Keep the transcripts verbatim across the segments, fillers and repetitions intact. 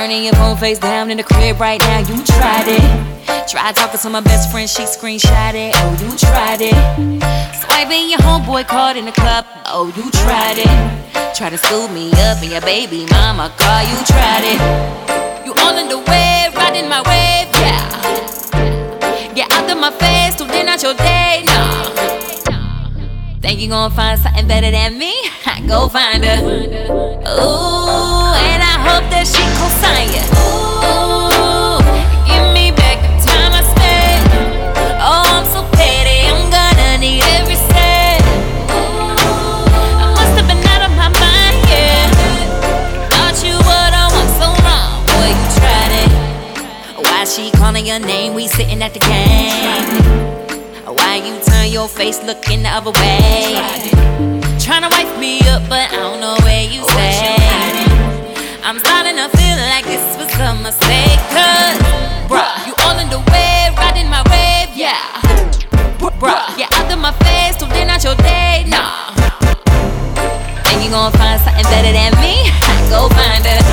Turning your phone face down in the crib right now, you tried it. Tried talking to my best friend, she screenshot it. Oh, you tried it. Swiping your homeboy card in the club. Oh, you tried it. Try to scoop me up in your baby mama car. You tried it. You all in the wave, riding my wave, yeah. Get out of my face, today not your day, nah. Think you gon' find something better than me? Go find her. Ooh, and I hope that she co-sign you. Ooh, give me back the time I spent. Oh, I'm so petty, I'm gonna need every cent. Ooh, I must have been out of my mind, yeah. Thought you would've went so wrong, boy, you tried it. Why she calling your name? We sitting at the game. Why you turn your face looking the other way? Tryna wipe me up, but I don't know where you stay. I'm starting to feel like this was a mistake. Cause, bruh, you all in the wave, riding my wave, yeah. Bruh, get out of my face, today not your day, nah. Think you gon' find something better than me? Go find her.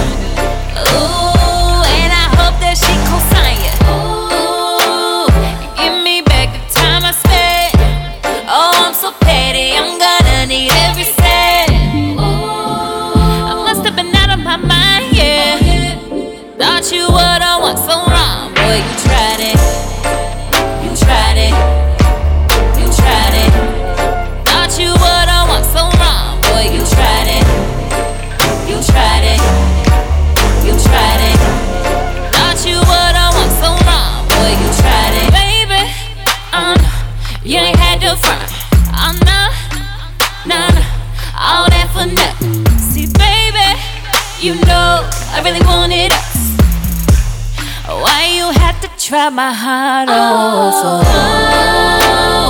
Ooh, and I hope that she co-sign you. Ooh, give me back the time I spent. Oh, I'm so petty, I'm gonna need every cent. Ooh, I must have been out of my mind, yeah. Thought you would've went so wrong, boy, you tried it. You tried it. You tried it. Thought you would've went so wrong, boy, you tried it. You tried it. You tried it. Thought you would've went so wrong, boy, you tried it. Baby, um, you ain't had to front. I'm not, nah, nah, all that for nothing. See, baby, you know I really wanted us. Why you had to try my heart off? Oh, oh, oh.